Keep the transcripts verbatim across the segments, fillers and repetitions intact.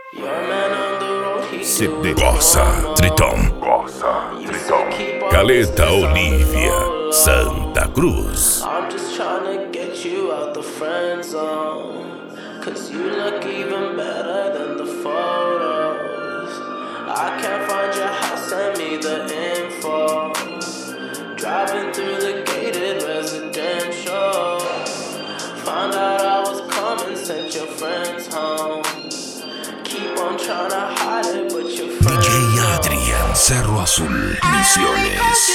Sidney Gossa, Triton. Gossa, Triton. Caleta Olivia, Santa Cruz. I'm just trying to get you out the friend zone, cause you look even better than the photos. I can't find your house, send me the info. Driving through the gated residential, found out I was coming, sent your friends home. Keep on trying to hide it, but your friends D J Adrian, Cerro Azul, Misiones.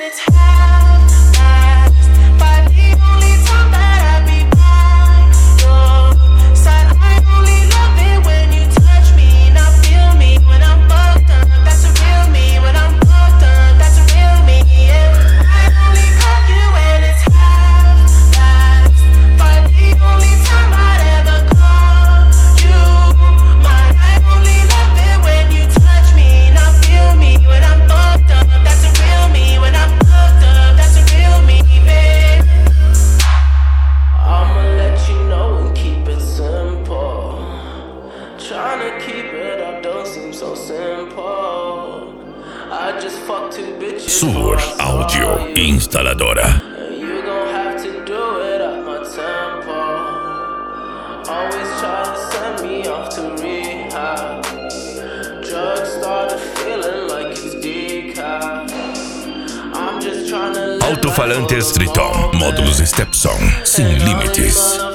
Sur Audio Instaladora. You gon' have to do it at my tempo. Always try to send me off to rehab. Drugs started feeling like it's decaf. I'm just trying to. Alto-falantes Triton, módulos Stepson, sem limites.